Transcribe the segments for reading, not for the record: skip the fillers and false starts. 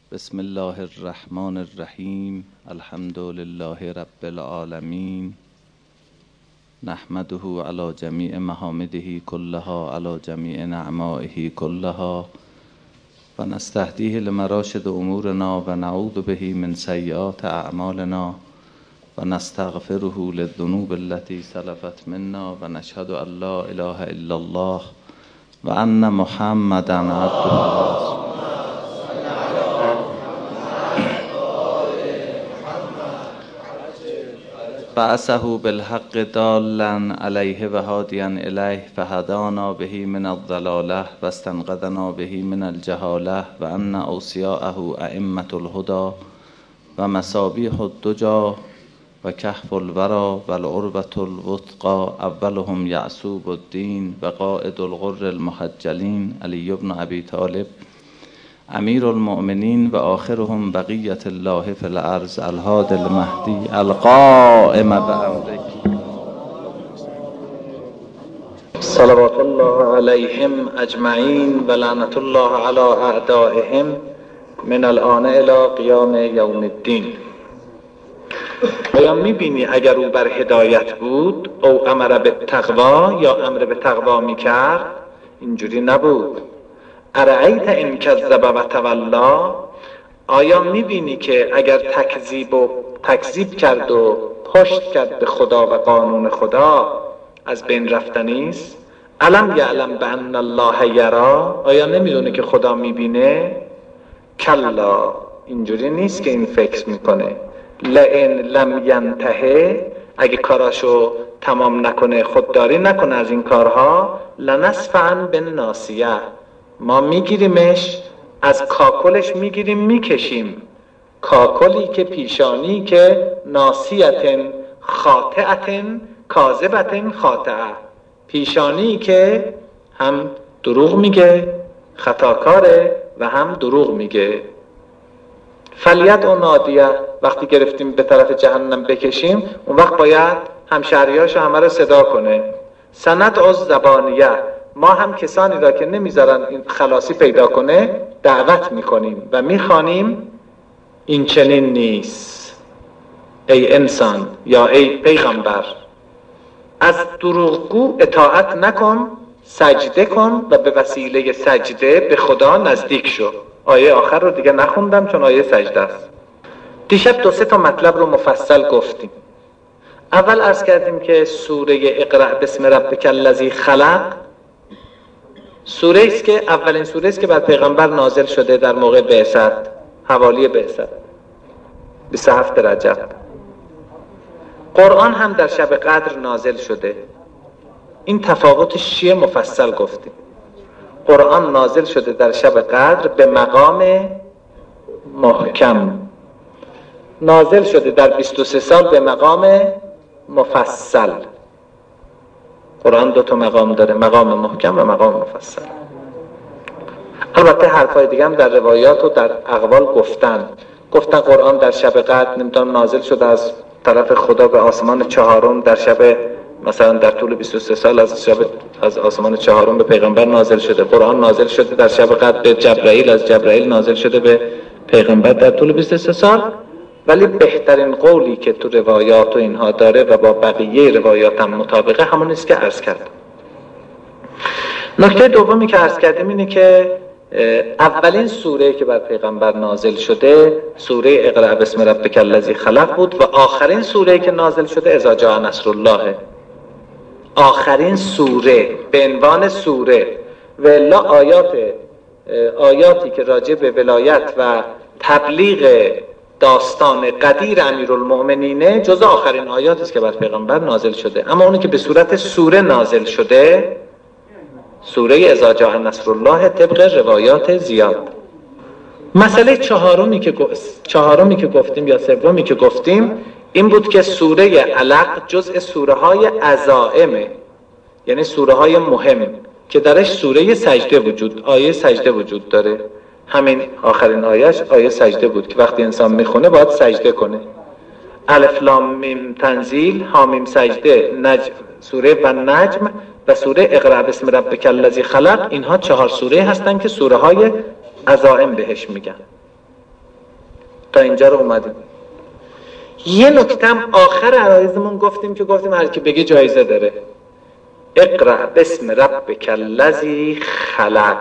بسم الله الرحمن الرحیم. الحمد لله رب العالمین. نحمده علی جمیع محامده كلها علی جمیع نعمائه كلها و نستهدیه لمراشد امورنا و نعوذ به من سیئات اعمالنا و نستغفره للذنوب التي سلفت منا و نشهد ان لا اله الا الله و ان محمدا عبده و رسوله. بعثه بالحق دالا علیه و هادیا الیه فهدانا به من الضلاله و استنقذنا به من الجهاله و ان اوصیاءه ائمة الهدى و مصابیح الدجی و کهف الورى و العروة الوثقی اولهم یعصوب الدین و قائد الغر المحجلین علی بن ابی طالب امیر المؤمنین و آخرهم بقیة الله فی الارض الهادی المهدی القائم بامره صلوات الله علیهم اجمعین و لعنت الله علی اعدائهم من الآن الی قیام یوم الدین. آیا میبینی اگر او بر هدایت بود او امر به تقوا یا امر به تقوا میکرد؟ اینجوری نبود. ارأیت ان کذب و تولا، آیا میبینی که اگر تکذیب کرد و پشت کرد به خدا و قانون خدا از بین رفتنی است؟ الم یعلم بان الله یرا، آیا نمیدونه که خدا میبینه؟ کلا، اینجوری نیست که این فکر میکنه. لئن لم ینتهه، اگه کاراشو تمام نکنه، خودداری نکنه از این کارها، لنصفعا بالناصیه، ما میگیریمش، از کاکلش میگیریم میکشیم. کاکلی که پیشانی که ناسیتن خاطئتن کاذبتن خاطئه، پیشانی که هم دروغ میگه خطاکاره و هم دروغ میگه. فلیدع نادیه، وقتی گرفتیم به طرف جهنم بکشیم اون وقت باید همشهریاشو همه رو صدا کنه. سندع الزبانیه، ما هم کسانی را که نمیذارن این خلاصی پیدا کنه دعوت میکنیم و میخوانیم این چنین نیست ای انسان یا ای پیغمبر، از دروغگو اطاعت نکن، سجده کن و به وسیله سجده به خدا نزدیک شو. آیه آخر رو دیگه نخوندم چون آیه سجده است. دیشب 2-3 تا مطلب رو مفصل گفتیم. اول عرض کردیم که سوره اقرأ بسم ربک الذی خلق سوره است که اولین سوره است که بر پیغمبر نازل شده در موقع بعثت، حوالی بعثت 27 رجب. قرآن هم در شب قدر نازل شده. این تفاوتش چیه مفصل گفتیم. قرآن نازل شده در شب قدر به مقام محکم، نازل شده در 23 سال به مقام مفصل. قرآن 2 تا مقام داره، مقام محکم و مقام مفصل. البته حرفای دیگه هم در روایات و در اقوال گفتن قرآن در شب قدر نمیدونم نازل شده از طرف خدا به آسمان 4 در شب، مثلا در طول 23 سال از آسمان 4 به پیغمبر نازل شده. قرآن نازل شده در شب قدر به جبرائیل، از جبرائیل نازل شده به پیغمبر در طول 23 سال. ولی بهترین قولی که تو روایات و اینها داره و با بقیه روایات هم مطابقه همون است که عرض کردم. نکته دومی که عرض کردیم اینه که اولین سوره که بر پیغمبر نازل شده سوره اقرأ بسم ربک الذی خلق بود و آخرین سوره که نازل شده اذا جاء نصر الله. آخرین سوره به عنوان سوره و الا آیاتی که راجع به ولایت و تبلیغ داستان قدیر امیرالمؤمنینه جز آخرین آیاتی است که بر پیغمبر نازل شده. اما اونی که به صورت سوره نازل شده سوره اذا جاء نصر الله طبق روایات زیاد. مسئله چهارمی که گفتیم یا سومی که گفتیم این بود که سوره علق جزء سوره های عزائمه، یعنی سوره های مهم که درش سوره سجده آیه سجده وجود داره. همین آخرین آیهش آیه سجده بود که وقتی انسان میخونه باید سجده کنه. الف لام میم تنزیل، حامیم سجده، سوره و نجم و سوره اقرأ بسم ربک الذی خلق، اینها 4 سوره هستن که سوره های عزائم بهش میگن. تا اینجا رو اومدیم. یه نکتم آخر عرایزمون گفتیم هر کی بگه جایزه داره. اقرأ باسم ربک الذی خلق،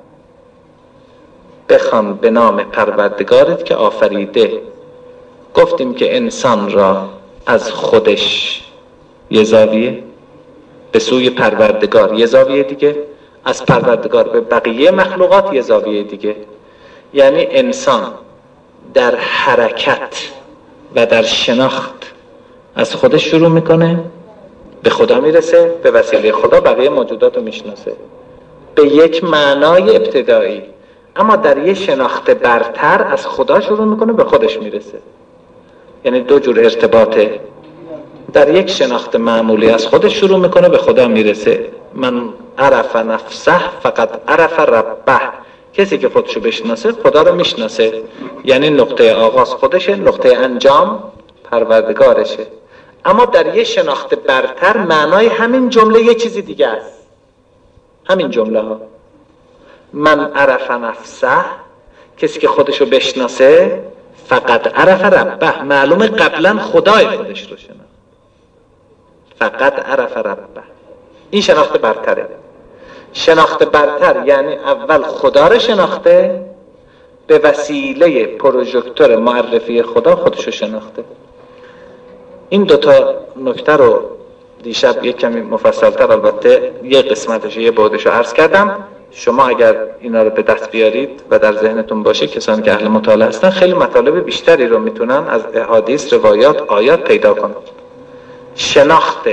بخوان به نام پروردگارت که آفریده. گفتیم که انسان را از خودش یه زاویه، به سوی پروردگار یه زاویه دیگه، از پروردگار به بقیه مخلوقات یه زاویه دیگه. یعنی انسان در حرکت و در شناخت از خودش شروع میکنه، به خدا میرسه، به وسیله خدا بقیه موجودات رو میشناسه به یک معنای ابتدایی. اما در یه شناخت برتر از خدا شروع میکنه، به خودش میرسه. یعنی دو جور ارتباطه. در یک شناخت معمولی از خودش شروع میکنه، به خدا میرسه. من عرف نفسه فقط عرف ربه. کسی که خودشو بشناسه خدا رو میشناسه. یعنی نقطه آغاز خودشه، نقطه انجام پروردگارشه. اما در یه شناخت برتر معنای همین جمله یه چیزی دیگه است. همین جمله ها، من عرف نفسه، کسی که خودشو بشناسه، فقط عرف ربه، معلومه قبلا خدای خودش رو شناخت. فقط عرف ربه، این شناخت برتره. شناخت برتر یعنی اول خدا رو شناخته، به وسیله پروژکتور معرفی خدا خودشو شناخته. این دوتا نکته رو دیشب یک کمی مفصل‌تر، البته یه قسمتش یه بعدش رو عرض کردم. شما اگر اینا رو به دست بیارید و در ذهنتون باشه، کسانی که اهل مطالعه هستن خیلی مطالب بیشتری رو میتونن از احادیث، روایات، آیات پیدا کنن. شناخت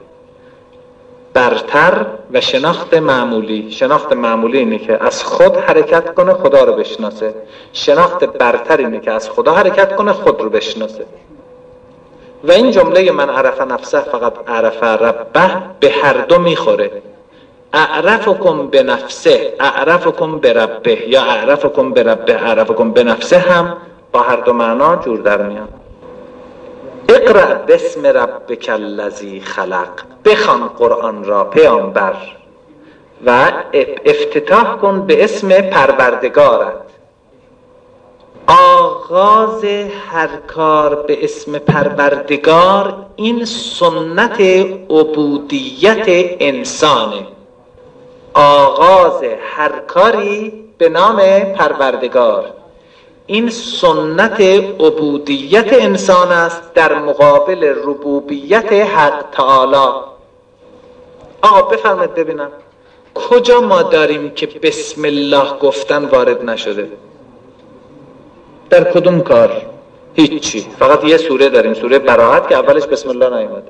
برتر و شناخت معمولی. شناخت معمولی اینه که از خود حرکت کنه، خدا رو بشناسه. شناخت برتر اینه که از خدا حرکت کنه، خود رو بشناسه. و این جمله من عرف نفسه فقط عرف ربه به هر دو میخوره. اعرفکم به نفسه اعرفکم به ربه، یا اعرفکم به ربه اعرفکم به نفسه هم با هر دو معنا جور در میان. اقرأ باسم ربک الذی خلق، بخوان قرآن را پیامبر و افتتاح کن به اسم پروردگارت. آغاز هر کار به اسم پروردگار این سنت عبودیت انسانه. آغاز هر کاری به نام پروردگار این سنت عبودیت انسان است در مقابل ربوبیت حق تعالی. آقا بفرمایید ببینم کجا ما داریم که بسم الله گفتن وارد نشده؟ در کدوم کار؟ هیچی. فقط یه سوره داریم، سوره براءت، که اولش بسم الله نیومده.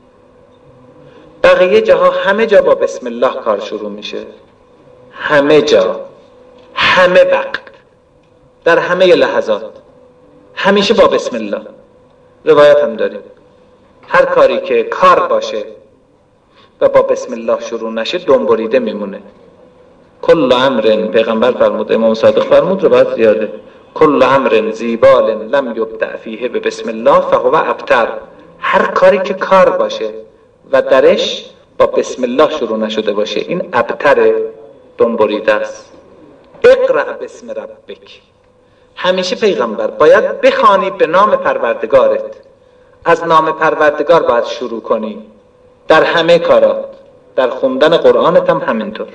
بقیه جاها همه جا با بسم الله کار شروع میشه. همه جا، همه وقت، در همه لحظات، همیشه با بسم الله. روایت هم داریم هر کاری که کار باشه و با بسم الله شروع نشه دنبریده میمونه. کل امر، پیغمبر فرمود، امام صادق فرمود، روایت زیاده، کل امر زیبال لم یبدأ فیه به بسم الله فهو ابتر. هر کاری که کار باشه و درش با بسم الله شروع نشده باشه این ابتر، دنبریده است. اقرأ باسم ربک، همیشه پیغمبر باید بخوانی به نام پروردگارت. از نام پروردگار باید شروع کنی در همه کارات، در خوندن قرآنت هم همینطور.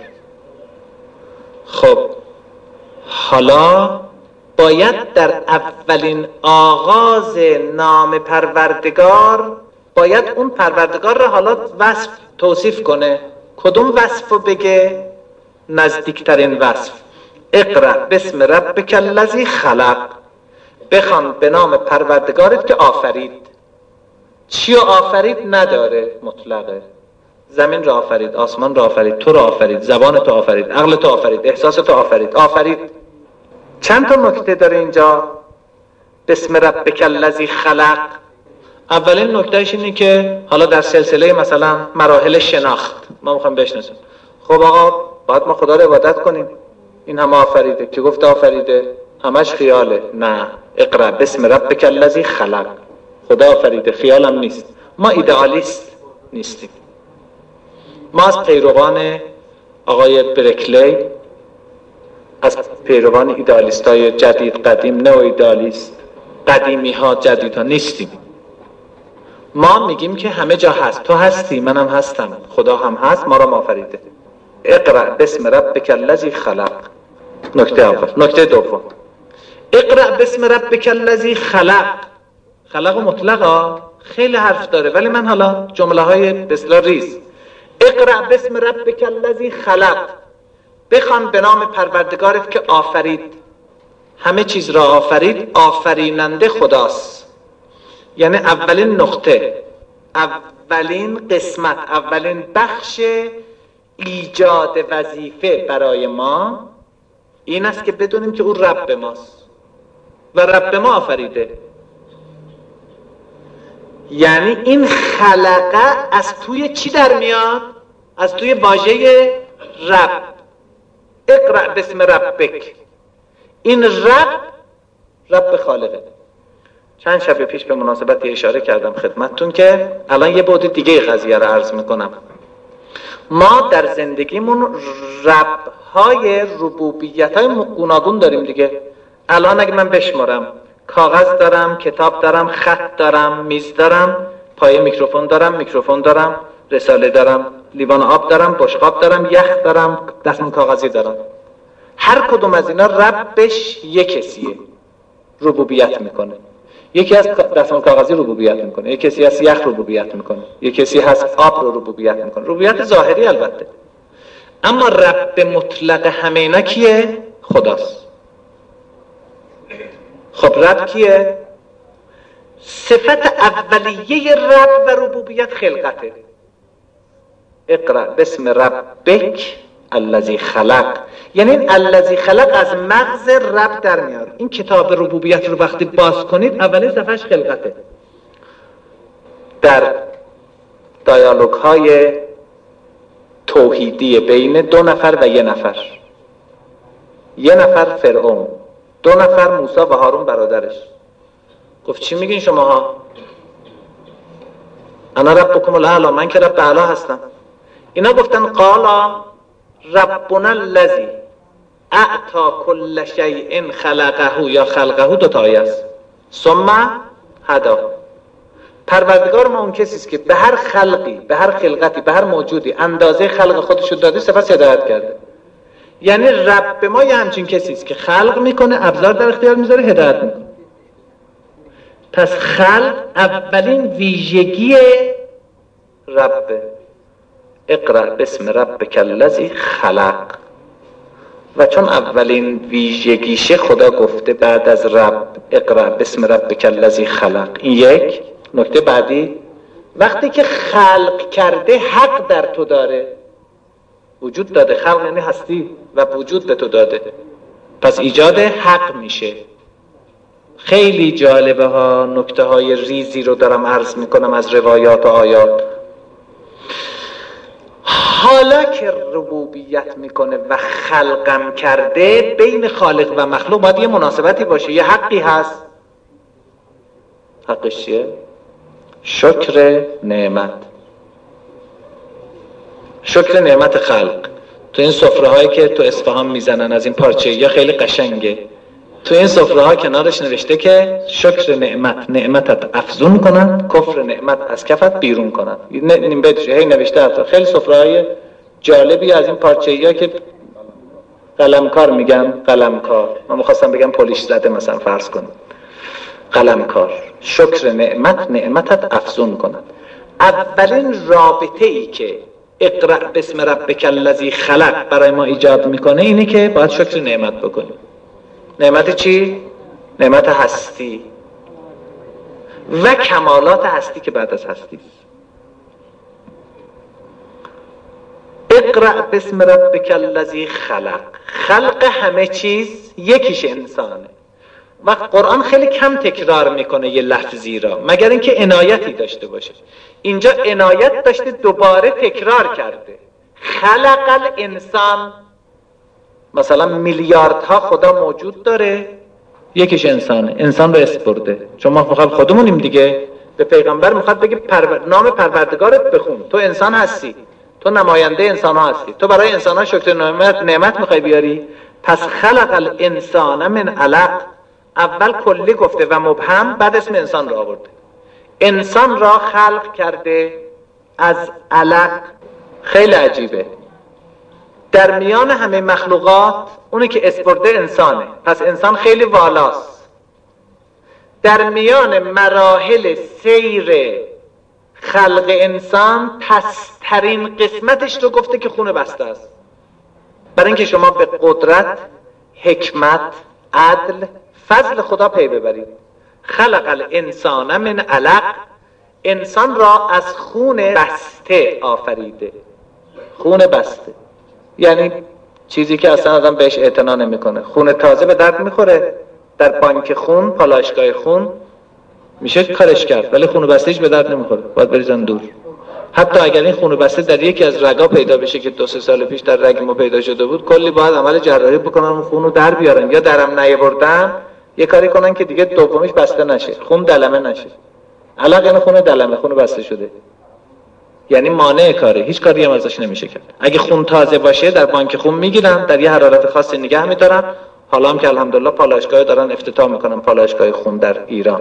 خب حالا باید در اولین آغاز نام پروردگار باید اون پروردگار را حالا وصف توصیف کنه. کدوم وصف رو بگه؟ نزدیکترین وصف. اقرأ باسم ربک الذی خلق، بخوان به نام پروردگارت که آفرید. چی رو آفرید؟ نداره، مطلقه. زمین رو آفرید، آسمان رو آفرید، تو رو آفرید، زبان تو آفرید، عقل تو آفرید، احساس تو آفرید. چند تا نکته داره اینجا باسم ربک الذی خلق. اولین نکتهش اینه که حالا در سلسله مثلا مراحل شناخت ما میخوایم بشناسیم. خب آقا باید ما خدا رو عبادت کنیم، این همه آفریده که گفته آفریده همش خیاله. نه، اقرأ باسم ربک الذی خلق، خدا آفریده، خیالم نیست. ما ایدئالیست نیستیم. ما از پیروان آقای برکلی، از پیروان ایدئالیستای جدید قدیم، نو ایدئالیست، قدیمی ها جدید ها نیستیم. ما میگیم که همه جا هست، تو هستی، منم هستم، خدا هم هست، ما را آفریده. اقرأ باسم ربک الذی خلق. نکته اول. نکته دوم، اقرأ باسم ربک الذی خلق. خلق مطلقا خیلی حرف داره، ولی من حالا جمله های به اصطلاح ریز. اقرأ باسم ربک الذی خلق، بخوان به نام پروردگارت که آفرید، همه چیز را آفرید. آفریننده خداست. یعنی اولین نقطه، اولین قسمت، اولین بخش ایجاد وظیفه برای ما این است که بدونیم که او رب ماست و رب ما آفریده. یعنی این خلقه از توی چی در میاد؟ از توی واژه رب. اقرأ باسم ربک. این رب خالقه. چند شب پیش به مناسبت اشاره کردم خدمتتون که الان یه بعد دیگه قضیه رو عرض میکنم. ما در زندگیمون رب‌های ربوبیت‌های گوناگون داریم دیگه. الان اگه من بشمارم، کاغذ دارم، کتاب دارم، خط دارم، میز دارم، پای میکروفون دارم، رساله دارم، لیوان آب دارم، بشقاب دارم، یخ دارم، دستمال کاغذی دارم. هر کدوم از اینا ربش یک کسیه، ربوبیت میکنه. یکی از دستمال کاغذی ربوبیت میکنه، یکی کسی از یخ ربوبیت میکنه، یکی کسی از آب رو ربوبیت میکنه. ربوبیت ظاهری البته. اما رب مطلق همه اینا کیه؟ خداست. خب رب کیه؟ صفت اولیه رب و ربوبیت خلقته. اقرأ باسم ربک الذی خلق. یعنی این الذی خلق از مغز رب در میاد. این کتاب ربوبیت رو وقتی باز کنید اولین صفحش خلقته. در دیالوگ های توحیدی بین دو نفر و یه نفر فرعون، دو نفر موسی و هارون برادرش، گفت چی میگین شماها؟ انا ربکم الاعلی، من که رب اعلی هستم. اینا گفتن قالا ربنا الذی اعطا کل شیء خلقه یا خلقه، دو تا آیه است. ثم هدا. پروردگار ما اون کسی است که به هر خلقی، به هر خلقتی، به هر موجودی اندازه خلق خودش رو داده، سپس هدایت کرده. یعنی رب ما یه همچین کسی است که خلق میکنه، ابزار در اختیار میذاره، هدایت میکنه. پس خلق اولین ویژگی ربه. اقرأ باسم ربک الذی خلق. و چون اولین ویژگیشه خدا گفته بعد از رب اقرأ باسم ربک الذی خلق. این یک. نکته بعدی، وقتی که خلق کرده حق در تو داره، وجود داده. خلق یعنی هستی و وجود به تو داده، پس ایجاد حق میشه. خیلی جالبه ها، نکته های ریزی رو دارم عرض میکنم از روایات و آیات. حالا که ربوبیت میکنه و خلقم کرده، بین خالق و مخلوق باید یه مناسبتی باشه، یه حقی هست. حقش چیه؟ شکر نعمت. شکر نعمت خلق. تو این سفره هایی که تو اصفهان میزنن از این پارچه یا خیلی قشنگه، تو این سفره ها کنارش نوشته که شکر نعمتت افزون کنند، کفر نعمت از کفت بیرون کنند. این بیتش هی نوشته هست. خیلی سفره های جالبی از این پارچه ها که قلمکار میگم، قلمکار، من میخواستم بگم پولیش زده مثلا فرض کنیم، قلمکار. شکر نعمتت افزون کنند. اولین رابطه ای که اقرأ باسم ربک الذی خلق برای ما ایجاد میکنه اینه که باید شکر نعمت بکنیم. نعمت چی؟ نعمت هستی و کمالات هستی که بعد از هستی. اقرأ باسم ربک الذی خلق. خلق همه چیز یکیش انسانه. وقت قرآن خیلی کم تکرار میکنه یه لفظی را مگر اینکه عنایتی داشته باشه. اینجا عنایت داشته، دوباره تکرار کرده. خلق الانسان. مثلا میلیاردها خدا موجود داره، یکیش انسانه. انسان رو اسپرده. چون ما فقط خودمونیم دیگه. به پیغمبر میخواد بگه نام پروردگارت بخون، تو انسان هستی، تو نماینده انسان ها هستی، تو برای انسان ها شکر نعمت میخوای بیاری. پس خلق الانسان من علق. اول کلی گفته و مبهم، بعد اسم انسان را آورده. انسان را خلق کرده از علق. خیلی عجیبه، در میان همه مخلوقات اونی که اسپرده انسانه، پس انسان خیلی والاست. در میان مراحل سیر خلق انسان پسترین قسمتش رو گفته که خون بسته است، برای اینکه شما به قدرت، حکمت، عدل، فضل خدا پی ببرید. خلق الانسان من علق، انسان را از خون بسته آفریده. خون بسته یعنی چیزی که اصلا آدم بهش اعتنا نمیکنه. خون تازه به درد میخوره، در بانک خون، پالایشگاه خون میشه کارش کرد، ولی خون بستهش به درد نمیخوره، باید بریزن دور. حتی اگر این خون بسته در یکی از رگا پیدا بشه که 2-3 سال پیش در رگ ما پیدا شده بود، کلی باید عمل جراحی بکنن اون خونو در بیارن، یا درم نیاوردن یه کاری کنن که دیگه دومیش بسته نشه، خون دلمه نشه. علق یعنی خون دلمه، خون بسته شده، یعنی مانع کاره، هیچ کاری هم ازش نمیشه کرد. اگه خون تازه باشه در بانک خون میگیرن، در یه حرارت خاصی نگه میدارن. حالا هم که الحمدلله پالایشگاه دارن افتتاح میکنن، پالایشگاه خون در ایران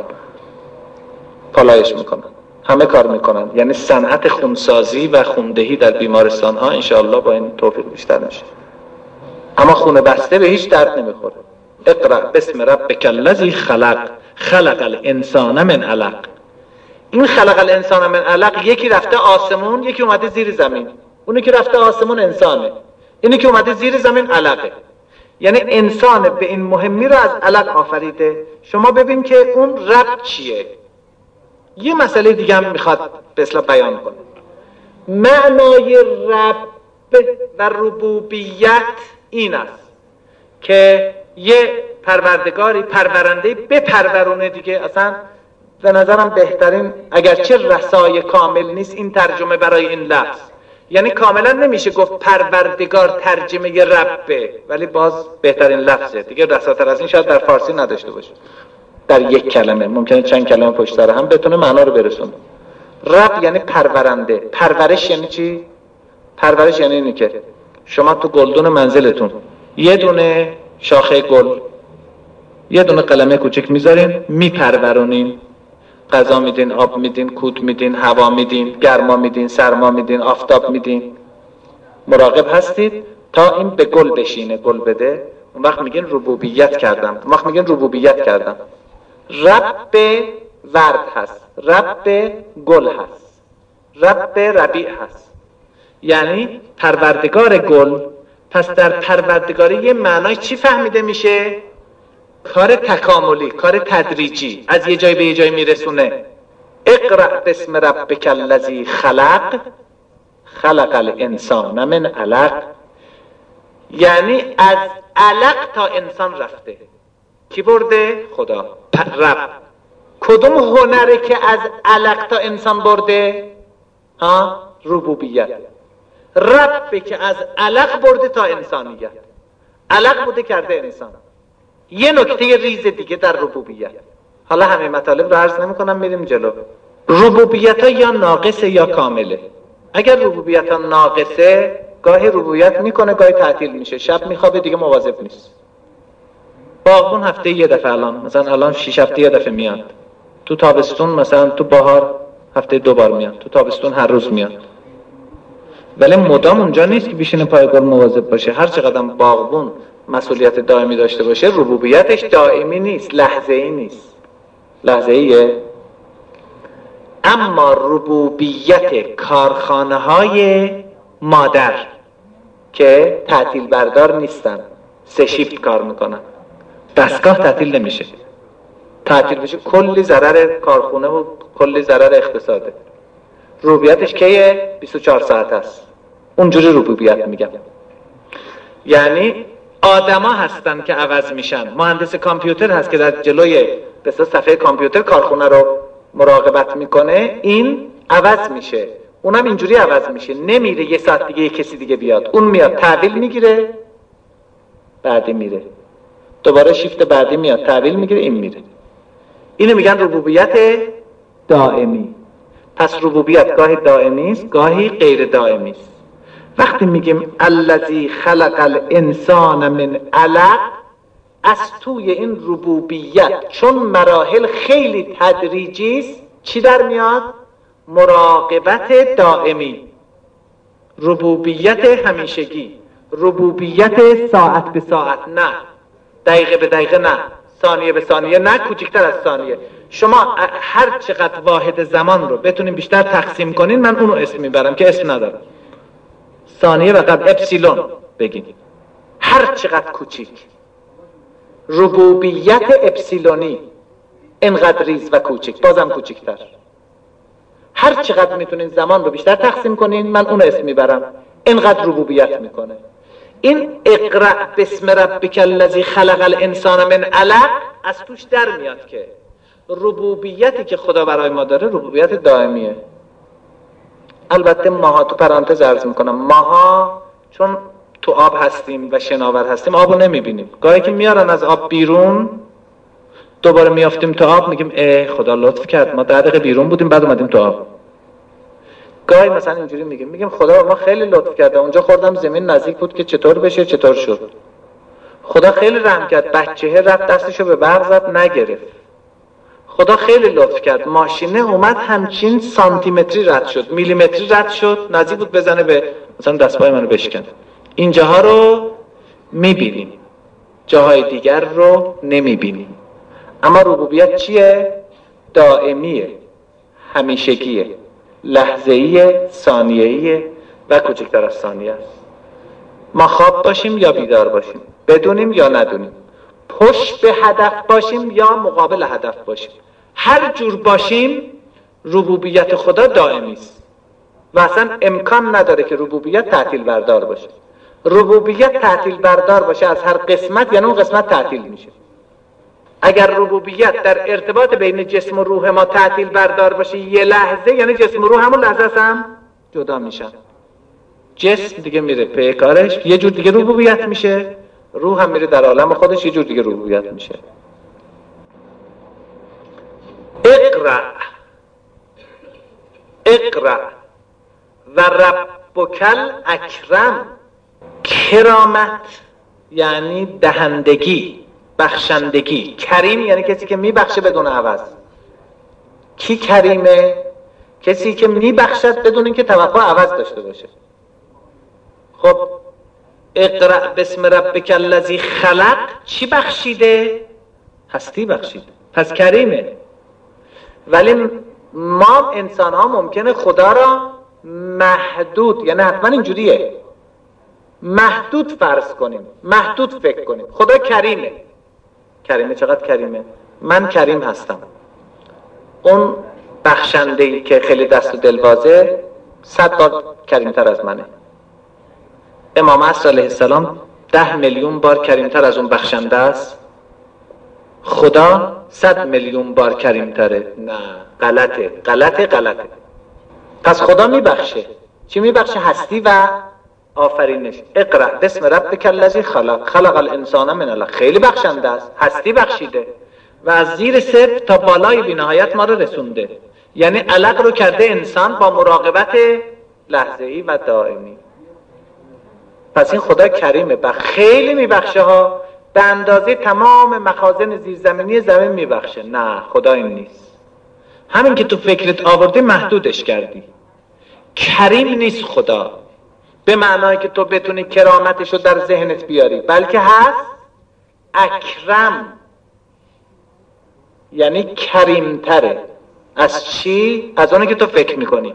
پالایش میکنن، همه کار میکنن. یعنی صنعت خونسازی و خوندهی در بیمارستان ها انشاءالله با این توفیق بیشتر میشه. اما خون بسته به هیچ درد نمیخوره. اقرأ باسم ربک الذی خلق، خلق الانسان من علق. این خلق الانسان من علق، یکی رفته آسمون، یکی اومده زیر زمین. اونی که رفته آسمون انسانه، اینی که اومده زیر زمین علقه. یعنی انسان به این مهمی رو از علق آفریده. شما ببین که اون رب چیه. یه مسئله دیگه هم میخواد به اصطلاح بیان کنه. معنای رب و ربوبیت این است که یه پروردگاری پرورنده بپرورونه دیگه. اصلا به نظرم بهترین، اگرچه رسای کامل نیست این ترجمه برای این لفظ، یعنی کاملا نمیشه گفت پروردگار ترجمه ربه، ولی باز بهترین لفظه دیگه. رساتر از این شاید در فارسی نداشته باشه. در یک کلمه ممکنه چند کلمه پشت سر هم بتونه معنا رو برسونه. رب یعنی پرورنده. پرورش یعنی چی؟ پرورش یعنی اینه که شما تو گلدون منزلتون یه دونه شاخه گل، یه دونه قلمه کوچک میذارین، میپرورونین، غذا میدین، آب میدین، کود میدین، هوا میدین، گرما میدین، سرما میدین، آفتاب میدین، مراقب هستید تا این به گل بشینه، گل بده. اون وقت میگین ربوبیت کردم. اون وقت میگین ربوبیت کردم. رب ورد هست، رب گل هست، رب ربیع هست، یعنی پروردگار گل. پس در پروردگاری یه معنای چی فهمیده میشه؟ کار تکاملی، کار تدریجی، از یه جای به یه جای میرسونه. اقرأ باسم ربک الذی خلق، خلق الانسان من علق. یعنی از علق تا انسان رفته. کی برده؟ خدا، رب. کدوم هنره که از علق تا انسان برده؟ ربوبیت. رب که از علق برده تا انسانیت، علق بوده کرده انسان. یه نکته ریز دیگه در ربوبیت، حالا همه مطالب رو عرض نمی کنم، میریم جلو. ربوبیت ها یا ناقصه یا کامله. اگر ربوبیت ها ناقصه، گاهی ربوبیت میکنه گاهی تعطیل میشه، شب میخوابه دیگه مواظب نیست. باغبون هفته یه دفعه، الان 6 هفته یه دفعه میاد. تو تابستون مثلا، تو بهار هفته 2 بار میاد، تو تابستون هر روز میاد. ولی مدام اونجا نیست که بشینه پای گل مواظب باشه. هر چقدر باغبون مسئولیت دائمی داشته باشه، ربوبیتش دائمی نیست، لحظه‌ای نیست، لحظه‌ایه. اما ربوبیت کارخانه‌های مادر که تعطیل بردار نیستن، 3 شیفت کار میکنن، دستگاه تعطیل نمیشه. تعطیل بشه کلی ضرر کارخونه و کلی ضرر اقتصاده. ربوبیتش کیه؟ 24 ساعت است. اونجوری ربوبیت میگم. یعنی آدما هستن که عوض میشن. مهندس کامپیوتر هست که در جلوی صفحه کامپیوتر کارخونه رو مراقبت میکنه، این عوض میشه. اونم اینجوری عوض میشه، نمیره یه ساعت دیگه یه کسی دیگه بیاد، اون میاد تحویل میگیره، بعدی میره، دوباره شیفت بعدی میاد تحویل میگیره، این میره. اینو میگن ربوبیت دائمی. پس ربوبیت گاهی دائمی است، گاهی غیر دائمی است. وقتی میگیم الذی خلق الانسان من علق، از توی این ربوبیت چون مراحل خیلی تدریجی است چی در میاد؟ مراقبت دائمی، ربوبیت همیشگی، ربوبیت ساعت به ساعت نه، دقیقه به دقیقه نه، ثانیه به ثانیه نه، کوچکتر از ثانیه. شما هر چقدر واحد زمان رو بتونین بیشتر تقسیم کنین، من اونو اسم میبرم که اسم ندارم، ثانیه و قبل اپسیلون بگین، هر چقدر کوچیک، ربوبیت اپسیلونی، اینقدر ریز و کوچک، بازم کوچکتر، هر چقدر میتونین زمان رو بیشتر تقسیم کنین، من اونو اسم میبرم، اینقدر ربوبیت میکنه. این اقرأ بسم ربک الذی خلق الانسان من علق از توش در میاد که ربوبیتی که خدا برای ما داره ربوبیت دائمیه. البته ماها، تو پرانتز عرض میکنم، ماها چون تو آب هستیم و شناور هستیم آب رو نمیبینیم. گاهی که میارن از آب بیرون دوباره میافتیم تو آب، میگیم ای خدا لطف کرد ما 10 دقیقه بیرون بودیم بعد اومدیم تو آب. گاهی مثلا اینجوری میگیم خدا ما خیلی لطف کرده، اونجا خوردم زمین نزدیک بود که چطور بشه چطور شد. خدا خیلی رحم کرد، بچه‌ه رفت دستشو به برق زد نگرفت. خدا خیلی لطف کرد، ماشینه اومد همچین سانتیمتری رد شد، میلیمتری رد شد، نزدیک بود بزنه به مثلا دستپای منو بشکنه. این جاها رو میبینیم، جاهای دیگر رو نمیبینیم. اما ربوبیت چیه؟ دائمیه، همیشگیه، لحظه‌ایه، ثانیه‌ایه و کوچکتر از ثانیه است. ما خواب باشیم یا بیدار باشیم، بدونیم یا ندونیم، پشت به هدف باشیم یا مقابل هدف باشیم، هر جور باشیم ربوبیت خدا دائمی است و اصلا امکان نداره که ربوبیت تعطیل بردار باشه. ربوبیت تعطیل بردار باشه از هر قسمت، یعنی اون قسمت تعطیل میشه. اگر ربوبیت در ارتباط بین جسم و روح ما تعطیل بردار باشه یه لحظه، یعنی جسم و روح همون لحظه هم جدا میشن. جسم دیگه میره پی کارش، یه جور دیگه ربوبیت میشه، روح هم میره در عالم خودش یه جور دیگه ربوبیت میشه. اقرأ و ربک الاکرم. کرامت یعنی دهندگی، بخشندگی. کریم یعنی کسی که میبخشه بدون عوض. کی کریمه؟ کسی که میبخشد بدون اینکه توقع عوض داشته باشه. خب اقرأ بسم ربک الذی خلق چی بخشیده؟ هستی بخشیده، پس کریمه. ولی ما انسان ها ممکنه خدا را محدود، یعنی حتما اینجوریه، محدود فرض کنیم، محدود فکر کنیم. خدا کریمه. کریمه چقدر کریمه؟ من کریم هستم. اون بخشنده‌ای که خیلی دست و دلبازه 100 بار کریمتر از منه. امام عصر علیه السلام 10 میلیون بار کریمتر از اون بخشنده است. خدا 100 میلیون بار کریمتره. نه، غلطه. پس خدا میبخشه. چی میبخشه؟ هستی و آفرینش. اقرأ بسم ربک الذی خلق الانسان من علق. خیلی بخشنده است، هستی بخشیده و از زیر صفر تا بالای بی‌نهایت ما رو رسونده. یعنی علق رو کرده انسان با مراقبت لحظه‌ای و دائمی. پس این خدا کریمه و خیلی میبخشه ها، به اندازه تمام مخازن زیرزمینی زمین میبخشه. نه، خدا این نیست. همین که تو فکرت آوردی محدودش کردی. کریم نیست خدا به معنایی که تو بتونی کرامتش رو در ذهنت بیاری، بلکه هست اکرم، یعنی کریمتره. از چی؟ از اونه که تو فکر میکنی.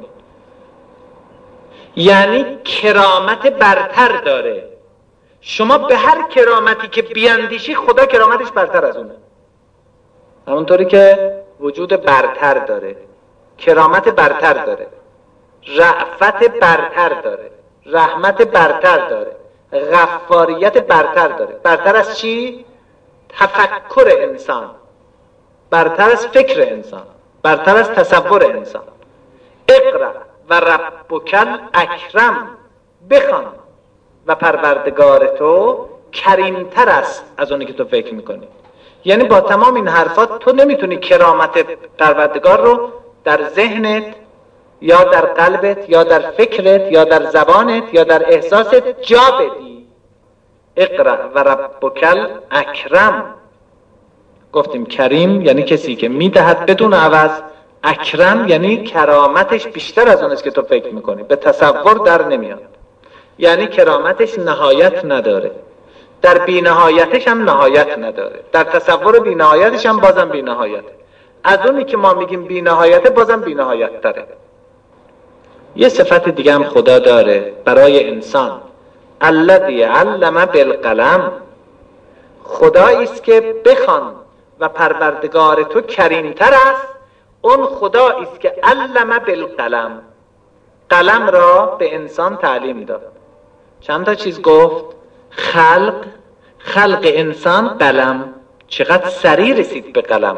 یعنی کرامت برتر داره. شما به هر کرامتی که بیاندیشی خدا کرامتش برتر از اونه. همونطوری که وجود برتر داره، کرامت برتر داره، رأفت برتر داره، رحمت برتر داره، غفاریت برتر داره. برتر از چی؟ تفکر انسان، برتر از فکر انسان، برتر از تصور انسان. اقرأ و ربک الاکرم، بخوان و پروردگار تو کریمتر است از اونی که تو فکر میکنی. یعنی با تمام این حرفات تو نمیتونی کرامت پروردگار رو در ذهنت یا در قلبت یا در فکرت یا در زبانت یا در احساست جا بدی. اقرأ و ربک الاکرم. گفتیم کریم یعنی کسی که میدهد بدون عوض، اکرم یعنی کرامتش بیشتر از اون است که تو فکر میکنی، به تصور در نمیاد، یعنی کرامتش نهایت نداره، در بینهایتش هم نهایت نداره، در تصور بینهایتش هم بازم بینهایته، از اونی که ما میگیم بینهایته بازم بینهایت تره. یه صفت دیگه هم خدا داره برای انسان، الذی علم بالقلم. خدایی است که بخوان و پروردگار تو کریمتر است، اون خدایی است که علم بالقلم، قلم را به انسان تعلیم داد. چند تا چیز گفت؟ خلق انسان قلم، چقدر سریع رسید به قلم.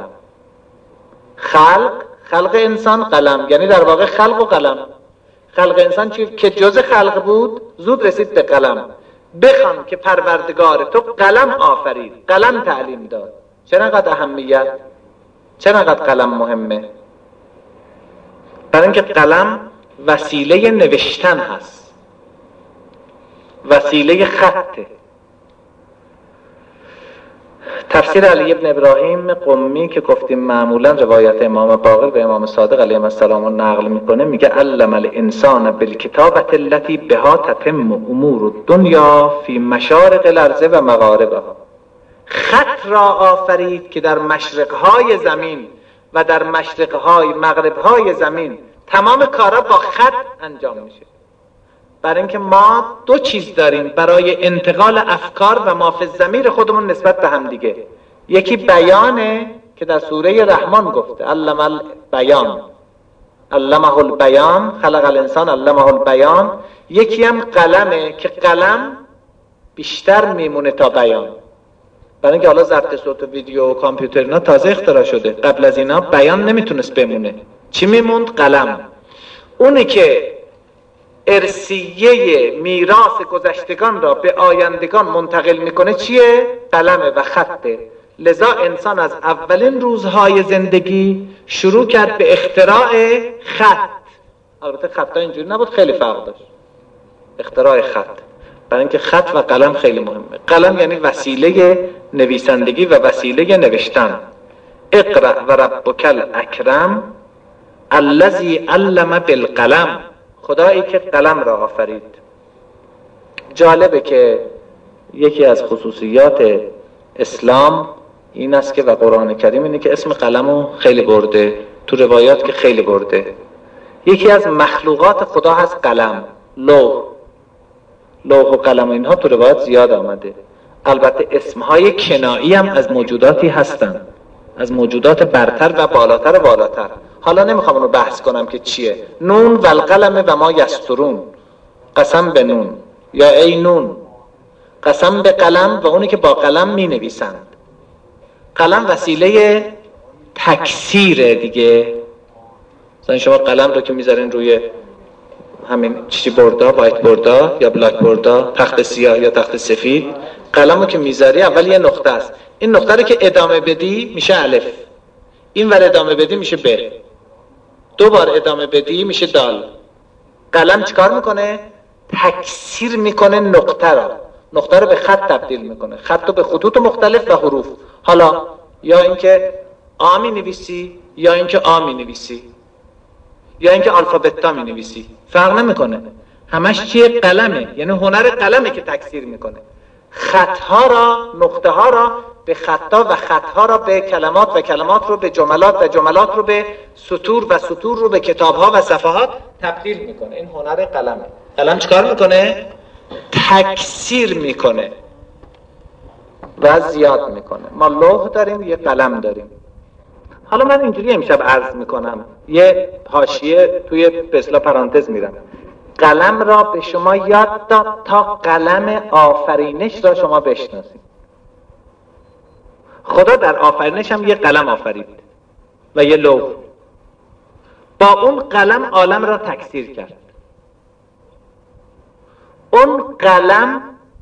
خلق انسان قلم، یعنی در واقع خلق و قلم. خلق انسان که جز خلق بود زود رسید به قلم. بخوان که پروردگار تو قلم آفرید، قلم تعلیم داد. چقدر اهمیت، چقدر قلم مهمه؟ برای اینکه قلم وسیله نوشتن هست، وسیله خطه. تفسیر علی ابن ابراهیم قمی که گفتیم معمولا روایت امام باقر و امام صادق علیهم السلام رو نقل میکنه، میگه علم الانسان بالکتابة التي بها تتم امور الدنیا فی مشارق الارض و مغاربها. خط را آفرید که در مشرقهای زمین و در مغربهای زمین تمام کارا با خط انجام میشه. برای اینکه ما دو چیز داریم برای انتقال افکار و ما فی الضمیر خودمون نسبت به هم دیگه. یکی بیانه که در سوره رحمان گفته علم البیان، علمه البیان، خلق الانسان علمه البیان. یکی هم قلمه که قلم بیشتر میمونه تا بیان. برای اینکه حالا ضبط صوت و ویدیو و کامپیوتر اینا تازه اختراع شده، قبل از اینا بیان نمیتونست بمونه. چی میموند؟ قلم. اونی که ارثیه میراث گذشتگان را به آیندگان منتقل میکنه چیه؟ قلمه و خطه. لذا انسان از اولین روزهای زندگی شروع کرد به اختراع خط. البته خطا اینجوری نبود، خیلی فرق داشت. اختراع خط، برای اینکه خط و قلم خیلی مهمه. قلم یعنی وسیله نویسندگی و وسیله نوشتن. اقرأ و ربک الاکرم الذی علم بالقلم، خدایی که قلم را آفرید. جالبه که یکی از خصوصیات اسلام این است که و قرآن کریم اینه که اسم قلمو خیلی برده، تو روایات که خیلی برده. یکی از مخلوقات خدا هست قلم، لوح و قلم، اینها تو روایات زیاد آمده. البته اسمهای کنایی هم از موجوداتی هستن، از موجودات برتر و بالاتر. حالا نمیخوام اونو بحث کنم که چیه. نون و القلم و ما یسطرون، قسم به نون، یا ای نون، قسم به قلم و اونی که با قلم می نویسند. قلم وسیله تکثیره دیگه. مثلا شما قلم رو که میذارین روی همین چی بوردا، وایت بوردا یا بلاک بوردا، تخت سیاه یا تخت سفید، قلم رو که میذاری اول یه نقطه است. این نقطه رو که ادامه بدی میشه الف، این ور ادامه بدی میشه ب، دو بار ادامه بدی میشه دال. قلم چیکار میکنه؟ تکثیر میکنه نقطه رو به خط تبدیل میکنه، خط رو به خطوط مختلف و حروف. حالا یا اینکه آ می نویسی یا اینکه آ می نویسی یا اینکه الفابتا می نویسی، فرق نمیکنه، همش چیه؟ قلمه. یعنی هنر قلمه که تکثیر میکنه خطها را، نقطه ها را به خطا و خطها را به کلمات و کلمات رو به جملات و جملات رو به سطور و سطور رو به کتابها و صفحات تبدیل میکنه. این هنر قلمه. قلم چیکار میکنه؟ تکثیر میکنه و زیاد میکنه. ما لوح داریم، یه قلم داریم. حالا من اینجوری امشب عرض میکنم، یه حاشیه توی به اصطلاح پرانتز میرم. قلم را به شما یاد داد تا قلم آفرینش را شما بشناسید. خدا در آفرینش هم یه قلم آفرید و یه لوح. با اون قلم عالم را تکثیر کرد. اون قلم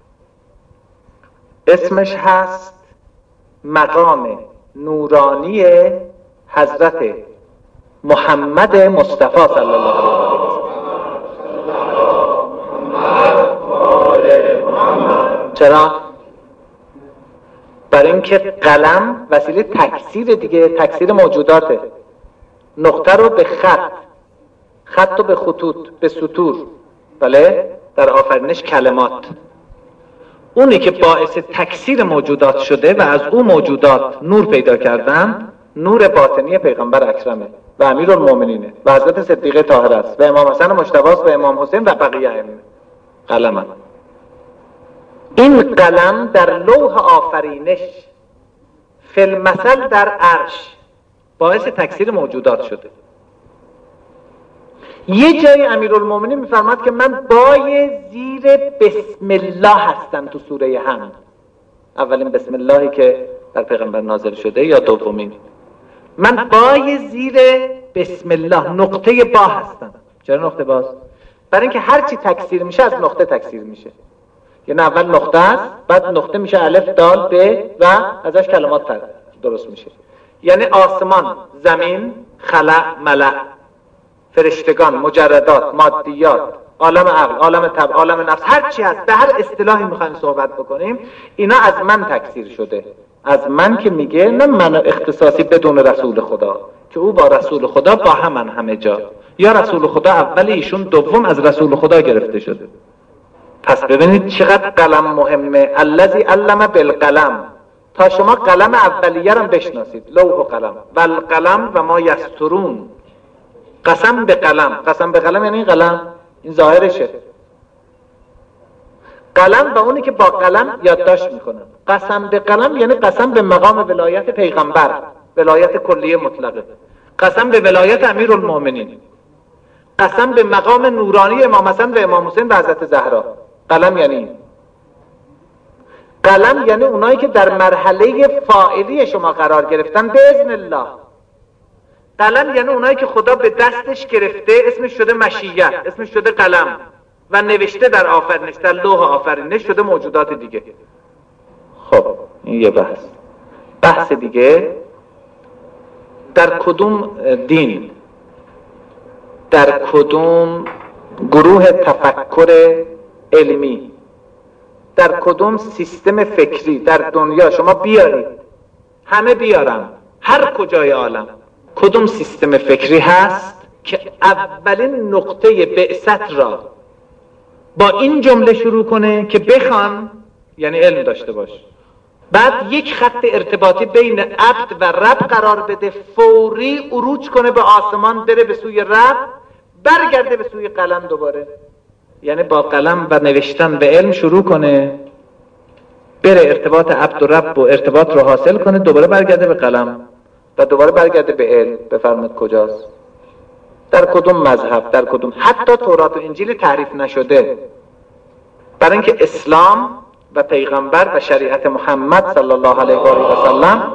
اسمش هست مقام نورانی حضرت محمد مصطفی صلی الله علیه و سلم. چرا؟ برای اینکه قلم وسیله تکثیر دیگه، تکثیر موجوداته. نقطه رو به خط رو به خطوط، به سطور، بله، در آفرینش کلمات. اونی که باعث تکثیر موجودات شده و از او موجودات نور پیدا کردن، نور باطنی پیغمبر اکرمه و امیرالمومنینه و حضرت صدیقه طاهره است و امام حسن مجتبی است و امام حسین و بقیه ائمه. قلم، این قلم در لوح آفرینش فی المثل در عرش باعث تکثیر موجودات شده. یه جای امیرالمومنین میفرماد که من بای زیر بسم الله هستم تو سوره حمد. اولین بسم اللهی که در پیغمبر نازل شده یا دومین؟ من بای زیر بسم الله، نقطه با هستم. چرا نقطه باست؟ برای اینکه هرچی تکثیر میشه از نقطه تکثیر میشه. یعنی اول نقطه است، بعد نقطه میشه الف دال ب و ازش کلمات درست میشه. یعنی آسمان، زمین، خلق، ملأ، فرشتگان، مجردات، مادیات، عالم عقل، عالم طبع، عالم نفس، هر چی هست به هر اصطلاحی میخوایم صحبت بکنیم، اینا از من تکثیر شده. از من که میگه نه من اختصاصی بدون رسول خدا، که او با رسول خدا با همن همه جا، یا رسول خدا اول ایشون دوم از رسول خدا گرفته شده. پس ببینید چقدر قلم مهمه. الذی علم بالقلم، تا شما قلم اولیه رو بشناسید، لوح و قلم و القلم و ما یسطرون. قسم به قلم، قسم به قلم یعنی قلم، این ظاهرشه. قلم و اونی که با قلم یادداشت میکنه. قسم به قلم یعنی قسم به مقام ولایت پیغمبر، ولایت کلیه مطلقه. قسم به ولایت امیرالمومنین، قسم به مقام نورانی امام حسن و امام حسین و حضرت زهرا. قلم یعنی این. قلم یعنی اونایی که در مرحله فاعلی شما قرار گرفتن به اذن الله. قلم یعنی اونایی که خدا به دستش گرفته، اسمش شده مشیت، اسمش شده قلم و نوشته در آفرینش، در لوح آفرینش شده موجودات دیگه. خب این یه بحث دیگه. در کدوم دین، در کدوم گروه تفکر علمی، در کدوم سیستم فکری در دنیا شما بیارید، همه بیارم، هر کجای عالم، کدوم سیستم فکری هست که اولین نقطه بعثت را با این جمله شروع کنه که بخوان، یعنی علم داشته باش، بعد یک خط ارتباطی بین عبد و رب قرار بده، فوری عروج کنه به آسمان، بره به سوی رب، برگرده به سوی قلم دوباره، یعنی با قلم و نوشتن به علم شروع کنه، بره ارتباط عبد و رب و ارتباط رو حاصل کنه، دوباره برگرده به قلم و دوباره برگرده به علم. بفرمایید کجاست؟ در کدوم مذهب؟ در کدوم؟ حتی تورات و انجیل تحریف نشده، برای اینکه اسلام و پیغمبر و شریعت محمد صلی الله علیه و آله و سلم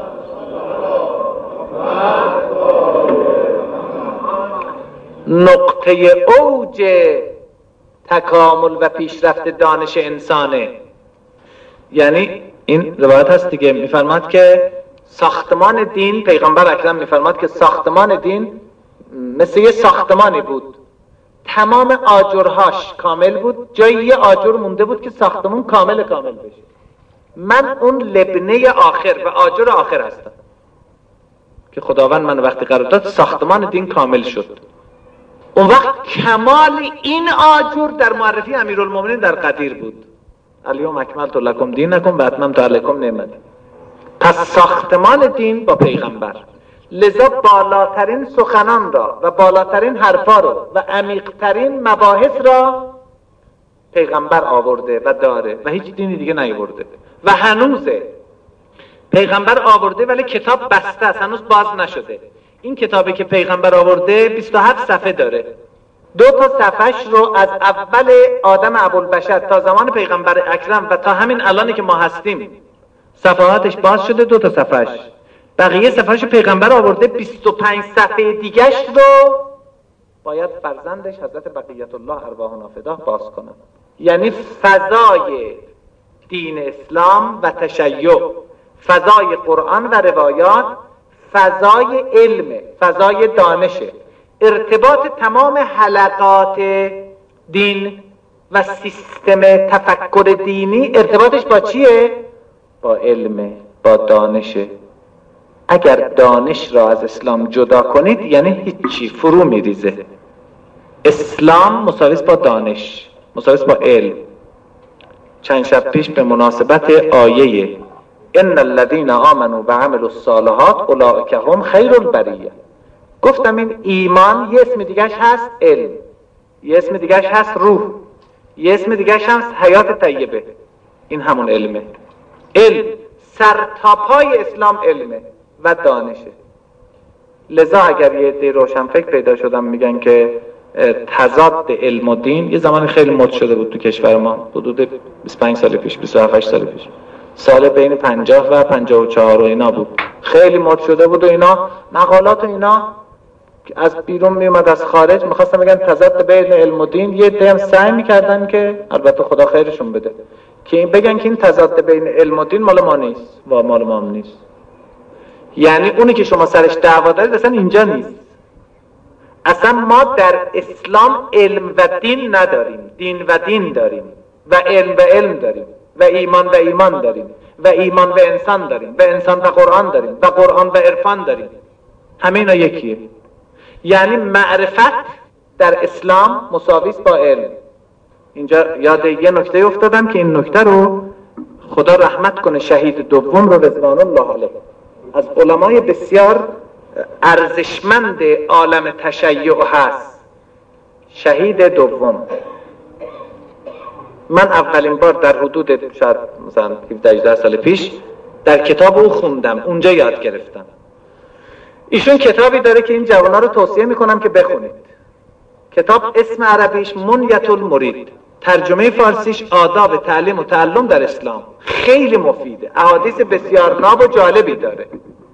نقطه اوج تکامل و پیشرفت دانش انسانه. یعنی این روایت هست دیگه، میفرماد که ساختمان دین، پیغمبر اکرم میفرماد که ساختمان دین مثل یه ساختمانی بود، تمام آجرهاش کامل بود، جایی یه آجر مونده بود که ساختمون کامل بشه. من اون لبنه آخر و آجر آخر هستم که خداوند من وقتی قرار داد ساختمان دین کامل شد. اون وقت کمال این آجر در معرفی امیرالمومنین در قدیر بود. الیوم اکملت لکم دینکم و اتممت علیکم نعمتی. پس ساختمان دین با پیغمبر، لذا بالاترین سخنان را و بالاترین حرفا را و عمیق‌ترین مباحث را پیغمبر آورده و داره و هیچ دینی دیگه نیاورده و هنوزه. پیغمبر آورده ولی کتاب بسته است، هنوز باز نشده. این کتابی که پیغمبر آورده 27 صفحه داره. 2 صفحش رو از اول آدم ابوالبشر تا زمان پیغمبر اکرم و تا همین الانی که ما هستیم صفحاتش باز شده. 2 صفحش، بقیه صفحش پیغمبر آورده. 25 صفحه دیگش رو باید فرزندش حضرت بقیت الله ارواحنا فداه باز کنن. یعنی فضای دین اسلام و تشیع، فضای قرآن و روایات، فضای علم، فضای دانشه. ارتباط تمام حلقات دین و سیستم تفکر دینی ارتباطش با چیه؟ با علم، با دانشه. اگر دانش را از اسلام جدا کنید یعنی هیچی، فرو میریزه. اسلام مساویس با دانش، مساویس با علم. چند شب پیش به مناسبت آیه ان الذين آمنوا وعملوا الصالحات اولئک هم خیر البریه گفتم این ایمان یه اسم دیگهش هست علم، یه اسم دیگهش هست روح، یه اسم دیگهش هست حیات طیبه. این همون علمه. علم سر تا پای اسلام علمه و دانشه. لذا اگر یه عده روشنفکر پیدا شدن میگن که تضاد علم و دین، یه زمان خیلی مد شده بود تو کشور ما، حدود 25 سال پیش، 27 سال پیش، سال بین 50 و 54 و اینا بود، خیلی مد شده بود و اینا مقالات و اینا از بیرون میومد، از خارج میخواستن بگن تضاد بین علم و دین. یه عده هم سعی میکردن که البته خدا خیرشون بده که این بگن که این تضاد بین علم و دین مال ما نیست و مال ما هم نیست. یعنی اونی که شما سرش دعوا دارید اصلا اینجا نیست. اصلا ما در اسلام علم و دین نداریم، دین و دین داریم و علم و علم داریم و ایمان و ایمان داریم و ایمان و انسان داریم و انسان و قرآن داریم و قرآن و عرفان داریم. همه اینا یکیه. یعنی معرفت در اسلام مساویس با علم. اینجا یاد یه نکته افتادم که این نکته رو خدا رحمت کنه شهید دوم رو رضوان الله علیه، از علمای بسیار ارزشمند عالم تشیع هست. شهید دوم من اولین بار در حدود شاید مثلا 17 سال پیش در کتاب او خوندم، اونجا یاد گرفتم. ایشون کتابی داره که این جوانا رو توصیه میکنم که بخونید. کتاب اسم عربیش منیت المرید، ترجمه فارسیش آداب تعلیم و تعلم در اسلام. خیلی مفیده، احادیث بسیار ناب و جالبی داره.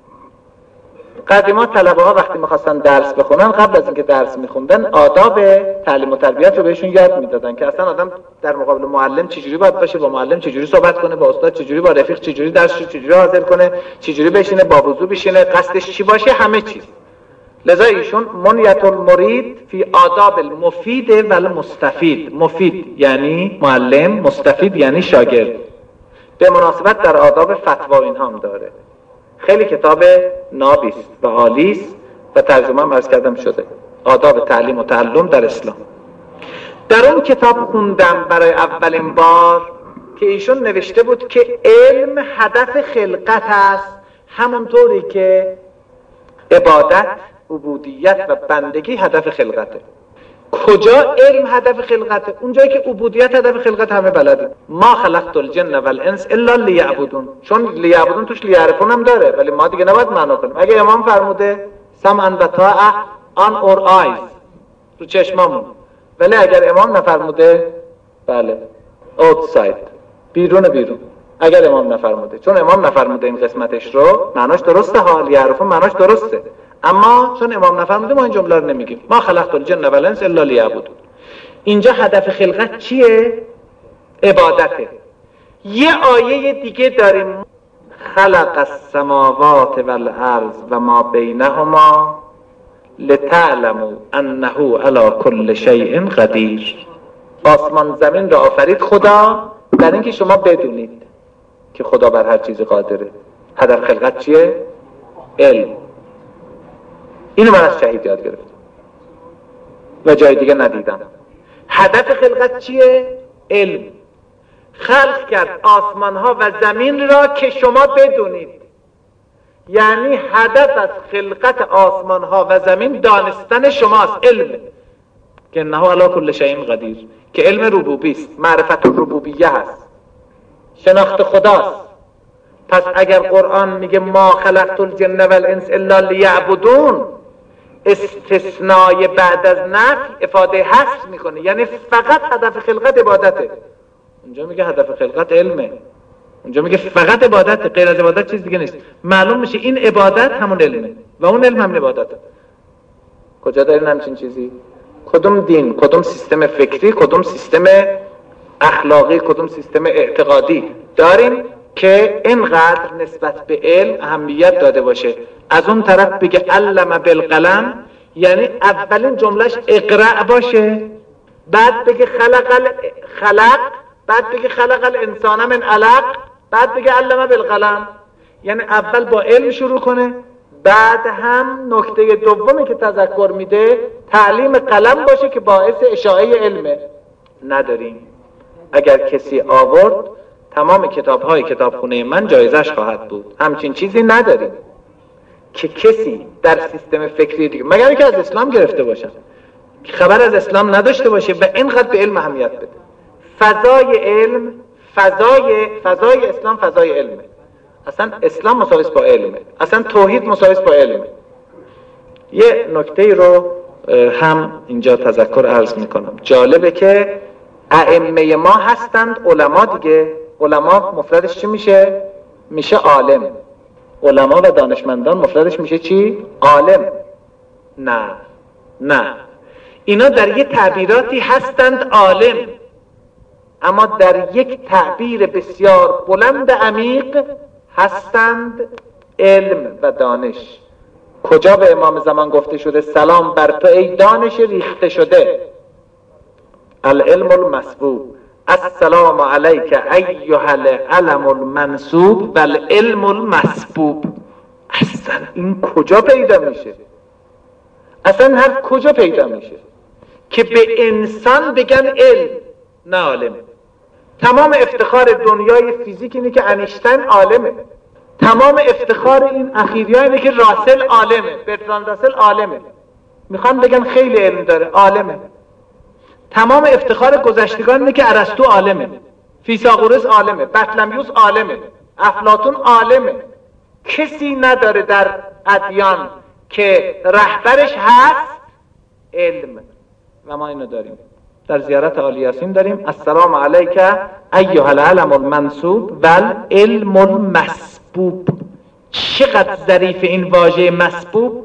قدیما طلبه ها وقتی میخواستن درس بخونن، قبل از اینکه درس میخوندن آداب تعلیم و تربیت رو بهشون یاد میدادن که اصلا آدم در مقابل معلم چجوری باید باشه، با معلم چجوری صحبت کنه، با استاد چجوری، با رفیق چجوری درس رو چجوری حاضر کنه، چجوری بشینه، با وضو بشینه، قصدش چی باشه، همه چیز. لذا ایشون منیت المرید فی آداب المفید و المستفید. مفید یعنی معلم، مستفید یعنی شاگرد. به مناسبت در آداب فتوا اینها هم داره. خیلی کتاب نابیست و عالیست و ترجمه هم عرض کردم شده. آداب تعلیم و تعلم در اسلام. در اون کتاب خوندم برای اولین بار که ایشون نوشته بود که علم هدف خلقت است، همونطوری که عبادت، عبودیت و بندگی هدف خلقته. کجا علم هدف خلقته؟ اونجایی که عبودیت هدف خلقت همه بلدیم. ما خلقت الجن والانس الا لیعبدون. چون لیعبدون توش لیعرفون هم داره، ولی ما دیگه نباید معنا کنیم. اگه امام فرموده سمعا و طاعه on our eyes، رو چشمامون، ولی اگر امام نفرموده بله outside، بیرون. اگر امام نفرموده، چون امام نفرموده این قسمتش رو، معناش درسته ها، لیعرفون معناش درسته، اما چون امام نفرموده ما این جمله رو نمیگیم. ما خلقت الجن والانس الا لیعبدون. اینجا هدف خلقت چیه؟ عبادته. یه آیه دیگه داریم، خلق السماوات والارض و ما بینهما لتعلموا انه علی کل شیء قدیر. آسمان زمین را آفرید خدا در اینکه شما بدونید که خدا بر هر چیزی قادره. هدف خلقت چیه؟ علم. اینو من از شهید یاد گرفتم و جای دیگه ندیدم. هدف خلقت چیه؟ علم. خلق کرد آسمان ها و زمین را که شما بدونید. یعنی هدف از خلقت آسمان ها و زمین دانستن شماست، علم. که انه علی کل شیء قدیر، که علم ربوبی است، معرفت الربوبیه هست، شناخت خداست. پس اگر قرآن میگه ما خلقت الجن والانس الا لیعبدون، استثنای بعد از نفی افاده حصر میکنه، یعنی فقط هدف خلقت عبادته. اونجا میگه هدف خلقت علمه، اونجا میگه فقط عبادته، غیر از عبادت چیز دیگه نیست. معلوم میشه این عبادت همون علمه و اون علم همون عبادته. کجا دارین همچین چیزی؟ کدوم دین، کدوم سیستم فکری، کدوم سیستم اخلاقی، کدوم سیستم اعتقادی داریم که اینقدر نسبت به علم اهمیت داده باشه؟ از اون طرف بگه علم بالقلم، یعنی اولین جملهش اقرأ باشه، بعد بگه خلق، بعد بگه خلق الانسان من علق، بعد بگه علم بالقلم، یعنی اول با علم شروع کنه، بعد هم نکته دومی که تذکر میده تعلیم قلم باشه که باعث اشاعه علمه. نداریم. اگر کسی آورد تمام کتاب‌های کتابخونه من جایزش خواهد بود. همچین چیزی نداریم که کسی در سیستم فکری دیگه مگر اینکه از اسلام گرفته باشن، خبر از اسلام نداشته باشه و اینقدر به علم اهمیت بده. فضای علم، فضای اسلام فضای علمه. اصلا اسلام مساوی با علمه، اصلا توحید مساوی با علمه. یه نکته رو هم اینجا تذکر عرض میکنم. جالبه که ائمه ما هستند علما دیگه. علما مفردش چی میشه؟ میشه عالم. علما و دانشمندان مفردش میشه چی؟ عالم. نه اینا در یه تعبیراتی هستند عالم، اما در یک تعبیر بسیار بلند عمیق هستند علم و دانش. کجا به امام زمان گفته شده سلام بر تو ای دانش ریخته شده؟ العلم المسبوب، السلام علیک ایها العلم المنسوب و العلم المسبوب. اصلا این کجا پیدا میشه؟ اصلا هر کجا پیدا میشه که به انسان بگن علم نه عالم؟ تمام افتخار دنیای فیزیک اینه که انیشتین عالمه. تمام افتخار این اخیریان اینه که راسل عالمه، برتراند راسل عالمه. میخوان بگن خیلی علم داره، عالمه. تمام افتخار گذشتگان اینه که ارسطو عالمه، فیثاغورس عالمه، بطلمیوس عالمه، افلاطون عالمه. کسی نداره در ادیان که رهبرش هست علم، و ما اینو داریم. در زیارت آل یاسین داریم السلام علیک ایها العلم المنسوب و العلم المسبوب. چقدر ظریف این واژه مسبوب.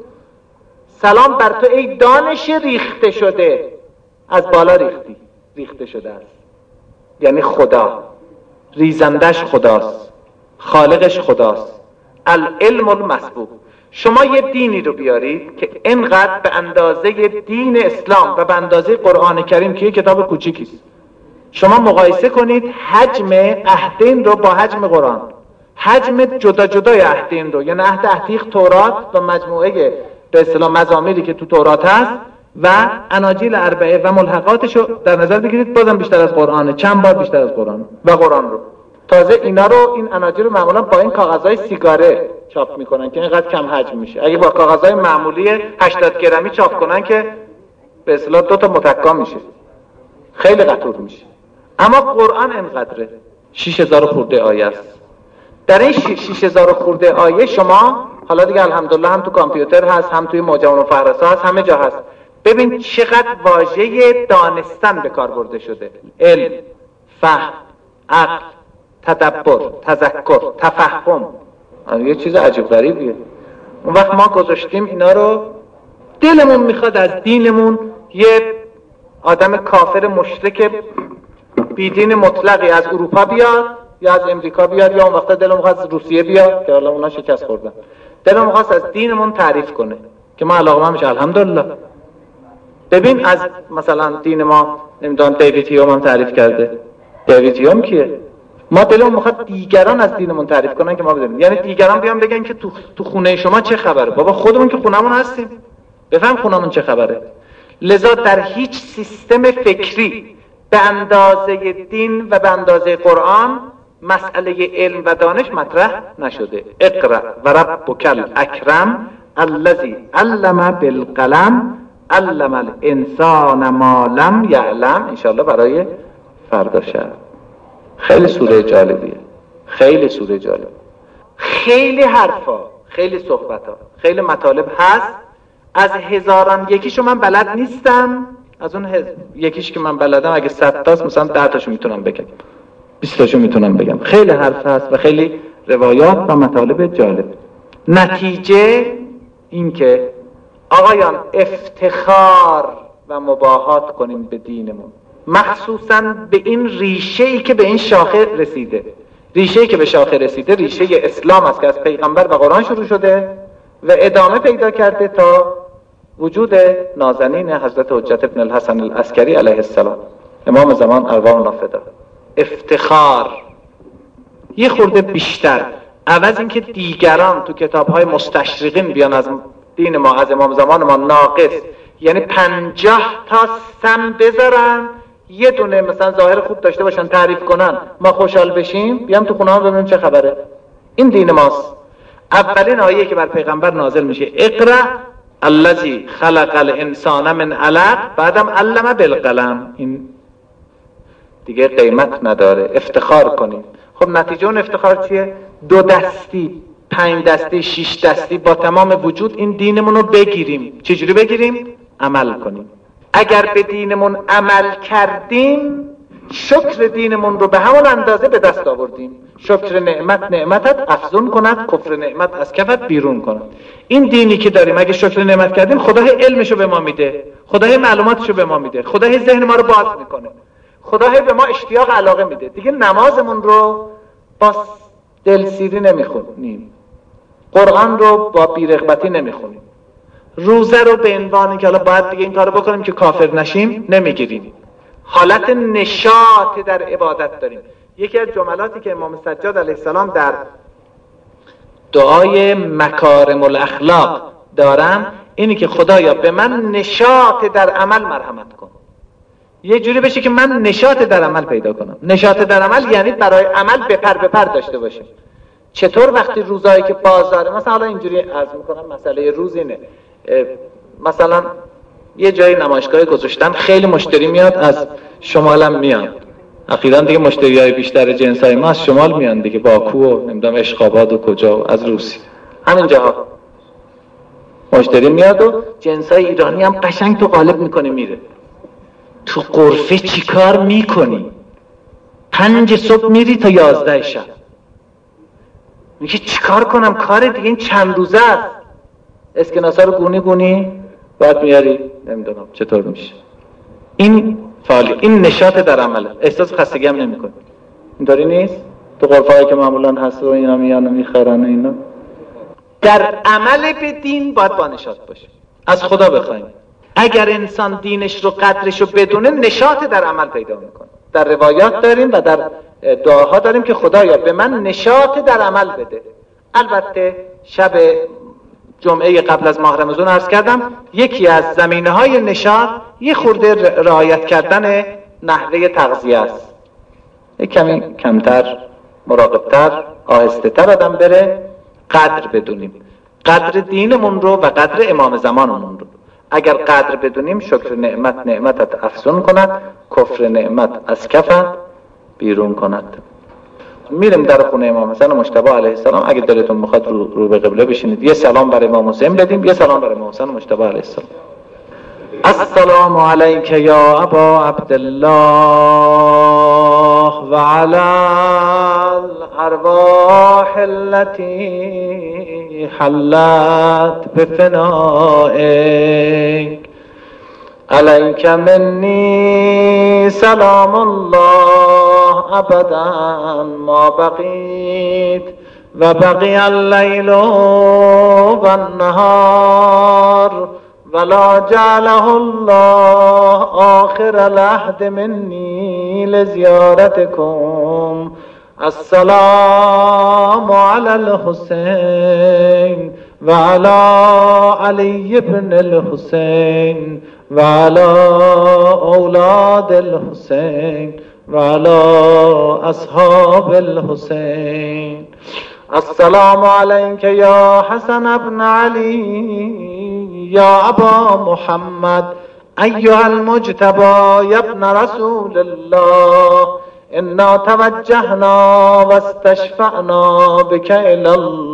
سلام بر تو ای دانش ریخته شده. از بالا ریخته شده است، یعنی خدا ریزندش خداست، خالقش خداست. العلم المسبوب. شما یه دینی رو بیارید که اینقدر به اندازه دین اسلام و به اندازه قرآن کریم که یه کتاب کوچیکیست، شما مقایسه کنید حجم عهدین رو با حجم قرآن، حجم جدا جدای عهدین رو، یعنی عهد عتیق تورات و مجموعه به اصطلاح مزامیری که تو تورات هست و اناجیل اربعه و ملحقاتش رو در نظر بگیرید، بازم بیشتر از قرآنه، چند بار بیشتر از قرآن و قرآن رو. تازه اینا رو، این اناجیل رو معمولا با این کاغذهای سیگاره چاپ میکنن که اینقدر کم حجم میشه. اگه با کاغذهای معمولی 80 گرمی چاپ کنن که به اصطلاح 2 تا متکا میشه، خیلی قطور میشه. اما قرآن اینقدره، 6000 خورده آیه است. در این 6000 خورده آیه شما حالا دیگه الحمدلله هم تو کامپیوتر هست، هم توی مجموعه فهرست هست، همه جا هست. ببین چقدر واژه دانستن به کار برده شده. علم، فهم، عقل، تدبر، تذکر، تفهم. یه چیز عجیب غریبیه. اون وقت ما گذاشتیم اینا رو، دلمون میخواد از دینمون یه آدم کافر مشرک بیدین مطلقی از اروپا بیاد یا از امریکا بیاد، یا اون وقت دلمون میخواد از روسیه بیاد که حالا اونا شکست خوردن. دلمون میخواد از دینمون تعریف کنه که ما علاقه میشه. الحمدلله. ببین از مثلا دین ما نمیدونم دیوید هیوم هم تعریف کرده. دیوید هیوم کیه؟ ما دلمون میخواد دیگران از دینمون تعریف کنن که ما بدونیم، یعنی دیگران بیان بگن که تو خونه شما چه خبره. بابا خودمون که خونمون هستیم، بفهم خونمون چه خبره. لذا در هیچ سیستم فکری به اندازه دین و به اندازه قرآن مسئله علم و دانش مطرح نشده. اقرأ و ربک الاکرم الذی علم بالقلم علم الانسان ما لم یعلم. انشاءالله برای فردا شب. خیلی سوره جالبیه، خیلی سوره جالب، خیلی حرفا، خیلی صحبتا، خیلی مطالب هست. از هزاران یکیشو من بلد نیستم، از اون یکیش که من بلدم اگه 100 تاست مثلا 10 تاشو میتونم بگم، 20 تاشو میتونم بگم. خیلی حرف هست و خیلی روایات و مطالب جالب. نتیجه این که آقایان افتخار و مباهات کنیم به دینمون، مخصوصاً به این ریشه‌ای که به این شاخه رسیده. ریشه‌ای که به شاخه رسیده ریشه اسلام است که از پیغمبر و قرآن شروع شده و ادامه پیدا کرده تا وجود نازنین حضرت حجت ابن الحسن العسکری علیه السلام، امام زمان ارواحنا فدا. افتخار یه خورده بیشتر، عوض اینکه دیگران تو کتاب‌های مستشرقین بیان از دین ما، از امام زمان ما ناقص، یعنی 50 تا سم بذارن، یه دونه مثلا ظاهر خوب داشته باشن تعریف کنن، ما خوشحال بشیم، بیام تو خونه ها ببینیم چه خبره. این دین ماست. اولین آیه که بر پیغمبر نازل میشه اقرأ الذی خلق الانسان من علق، بعدم علم بالقلم. این دیگه قیمت نداره، افتخار کنیم. خب نتیجه اون افتخار چیه؟ 2 دستی، 5 دستی، 6 دستی با تمام وجود این دینمون رو بگیریم. چجوری بگیریم؟ عمل کنیم. اگر به دینمون عمل کردیم، شکر دینمون رو به همون اندازه به دست آوردیم. شکر نعمت نعمتت افزون کند، کفر نعمت از کفت بیرون کند. این دینی که داریم اگه شکر نعمت کردیم، خدای علمشو به ما میده، خدای معلوماتشو به ما میده، خدای ذهن ما رو باز میکنه، خدای به ما اشتیاق علاقه میده. دیگه نمازمون رو با دلسیری نمیخونیم، قرآن رو با بیرغبتی نمیخونیم، روزه رو به عنوانی که حالا باید دیگه این کارو بکنیم که کافر نشیم نمیگیریم. حالت نشاط در عبادت داریم. یکی از جملاتی که امام سجاد علیه السلام در دعای مکارم الاخلاق دارن اینی که خدایا به من نشاط در عمل مرحمت کن. یه جوری بشه که من نشاط در عمل پیدا کنم. نشاط در عمل یعنی برای عمل بپر داشته باشیم. چطور وقتی روزایی که بازاره، مثلا حالا اینجوری عرض میکنم، مسئله روز اینه، مثلا یه جایی نمایشگاه گذاشتن، خیلی مشتری میاد، از شمال هم میاد. اخیراً دیگه مشتریای بیشتر جنسای ما از شمال میان دیگه، باکو و نمیدونم اشخاباد و کجا و از روسیه، همین جاها مشتری میاد و جنسای ایرانی هم قشنگ تو قالب میکنه میره. تو غرفه چی کار میکنی؟ 5 صبح میری تا 11 شب. میگه چی کار کنم؟ کار دیگه این چند روزه است. اسکناسا رو گونی گونی بعد میاری، نمیدونم چطور میشه. این فعالی، این نشاط در عمله، احساس خستگی هم نمیکنه. اینطوری نیست؟ تو غرفه‌ای که معمولا هست و اینا میان و میخرن و اینا، در عمل به دین باید با نشاط باشه. از خدا بخوایم اگر انسان دینش رو قدرش رو بدونه، نشاط در عمل پیدا میکنه. در روایات داریم و در دعاها داریم که خدایا به من نشاط در عمل بده. البته شب جمعه قبل از ماه رمضان عرض کردم یکی از زمینه‌های نشاط یه خورده رعایت کردن نحوه تغذیه است. یک کمی کمتر، مراقبتر، آهسته‌تر آدم بره، قدر بدونیم، قدر دینمون رو و قدر امام زمانمون رو. اگر قدر بدونیم، شکر نعمت نعمتت افزون کند، کفر نعمت از کفت بیرون کند. میریم در خونه امام حسن مجتبی علیه السلام. اگه دلتون میخواد رو به قبله بشینید، یه سلام برای امام حسین بدیم، یه سلام برای امام حسن مجتبی علیه السلام. السلام علیک یا ابا عبدالله و علی الارواح التي حلت بفنائک علیک منی سلام الله ابدا ما بقیت و بقی اللیل و النهار ولا جعله الله آخر العهد منی لزیارتکم. السلام علی الحسین و علی علی بن الحسین و علی اولاد الحسین و علی اصحاب الحسین. السلام علیک یا حسن ابن علی یا ابا محمد ایها المجتبی یا ابن رسول الله انا توجهنا و استشفعنا بک الی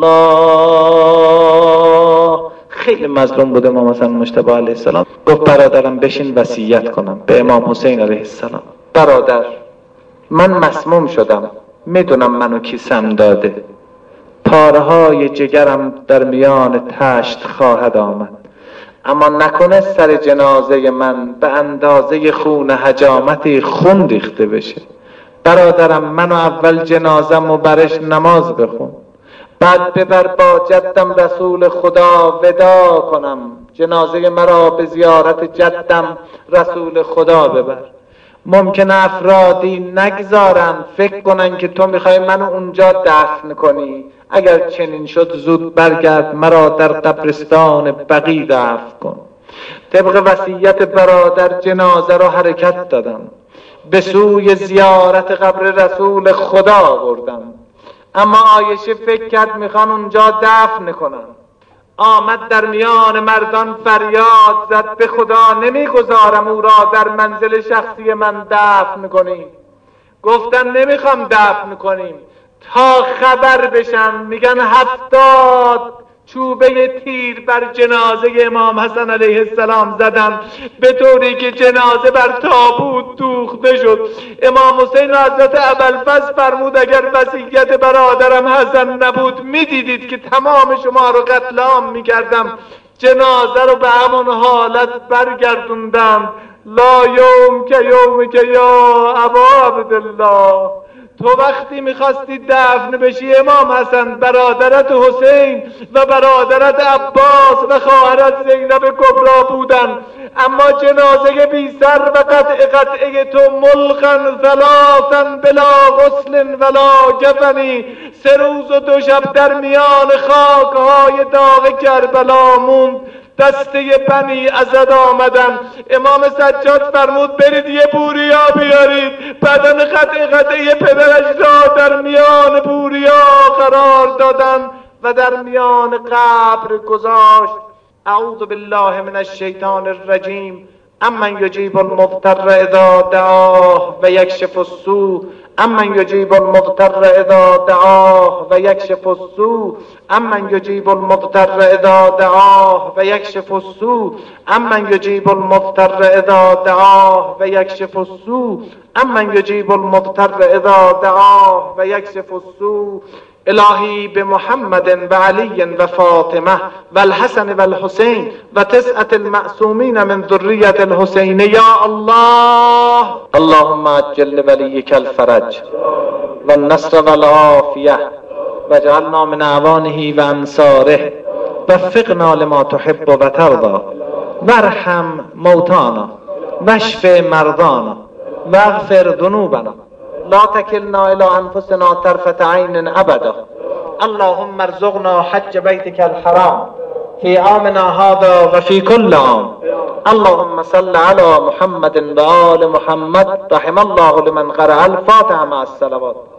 الله. خیلی مظلوم بوده امام حسن مجتبی علیه السلام. گفت برادرم بشین وصیت کنم به امام حسین علیه السلام. برادر، من مسموم شدم، میدونم منو کی سم داده، پارهای جگرم در میان تشت خواهد آمد، اما نکنه سر جنازه من به اندازه خون حجامتی خون ریخته بشه. برادرم، منو اول جنازم و برش نماز بخون، بعد ببر با جدم رسول خدا ودا کنم، جنازه مرا به زیارت جدم رسول خدا ببر. ممکنه افرادی نگذارن فکر کنن که تو میخوای منو اونجا دفن کنی. اگر چنین شد زود برگرد مرا در قبرستان بقیع دفن کن. طبق وصیت برادر جنازه رو حرکت دادم، به سوی زیارت قبر رسول خدا بردم. اما عایشه فکر کرد میخوان اونجا دفن کنن. آمد در میان مردان فریاد زد به خدا نمیگذارم او را در منزل شخصی من دفن کنیم. گفتن نمیخوام دفن کنیم تا خبر بشن میگن 70 چوبه تیر بر جنازه امام حسن علیه السلام زدن به طوری که جنازه بر تابوت دوخته شد. امام حسین و حضرت ابوالفضل فرمود اگر وصیت برادرم حسن نبود میدیدید که تمام شما رو قتل عام میکردم. جنازه رو به همون حالت برگردوندم. لا یوم که یوم که یا ابا عبدالله، تو وقتی میخواستی دفن بشی امام حسن، برادرت حسین و برادرت عباس و خواهرت زینب کبرا بودن، اما جنازه بی سر و قطعه تو ملقن ثلاثا بلا غسل ولا کفنی، 3 روز و 2 شب در میان خاکهای داغ کربلا موند. دسته بنی اسد آمدن. امام سجاد فرمود برید یه بوریا بیارید. بدن قطعه پدرش را در میان بوریا قرار دادن و در میان قبر گذاشت. اعوذ بالله من الشیطان الرجیم. امن یجیب المضطر اذا دعاه و یکشف السوء، امن یجیب المضطر اذا دعاه و یکشف السوء، امن یجیب المضطر اذا دعاه و یکشف السوء، امن یجیب المضطر اذا دعاه و یکشف السوء، امن یجیب المضطر اذا دعاه و یکشف السوء. الهی به محمد و علی و فاطمه و الحسن و الحسین و 9 المعصومین من ذریة الحسین یا الله. اللهم عجل ولیک الفرج و النصر و العافیه و اجعلنا من اعوانه و انصاره، وفقنا لما تحب و ترضى، وارحم موتانا واشف مرضانا واغفر ذنوبنا، لا تكلنا الى انفسنا طرفة عين ابدا. اللهم ارزقنا حج بيتك الحرام في عامنا هذا وفي كل عام. اللهم صل على محمد و آل محمد. رحم الله لمن قرأ الفاتحة مع الصلوات.